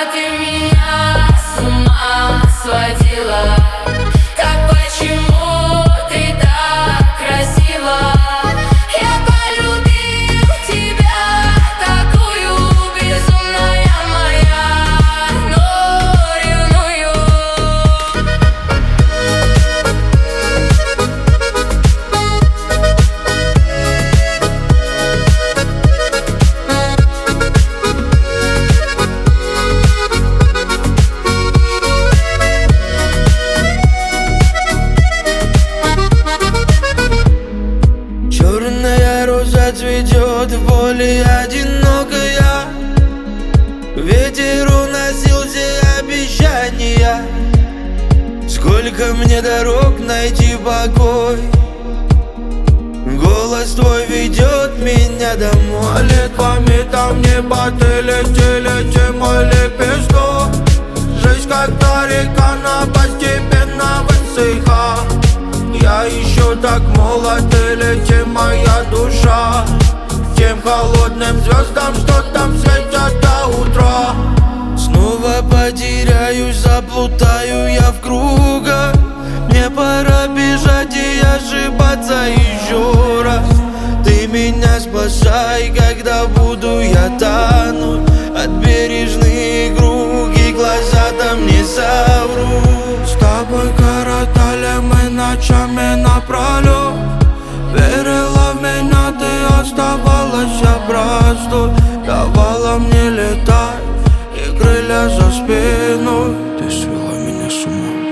ты меня с ума сводила. Так почему ты так красива? Я полюбил тебя, такую безумная моя, но ревную. Черная роза цветет в поле одинокая. Ветер уносил все обещания. Сколько мне дорог найти покой. Голос твой ведет меня домой. Молитвами там небо ты лети, мой лепесток. Жизнь когда река, она постепенно высыхает. Я еще так молод, ты лети, моя душа, к тем холодным звездам, что там светят до утра. Снова потеряюсь, заплутаю я в кругах. Мне пора бежать и ошибаться еще раз. Ты меня спасай, когда буду я тонуть. От бережных рук и глаза там не соврут. С тобой коротали мы ночами напролет. Верила в меня, ты оставалась простой. Давала мне летать и крылья за спиной. Ты свела меня с ума.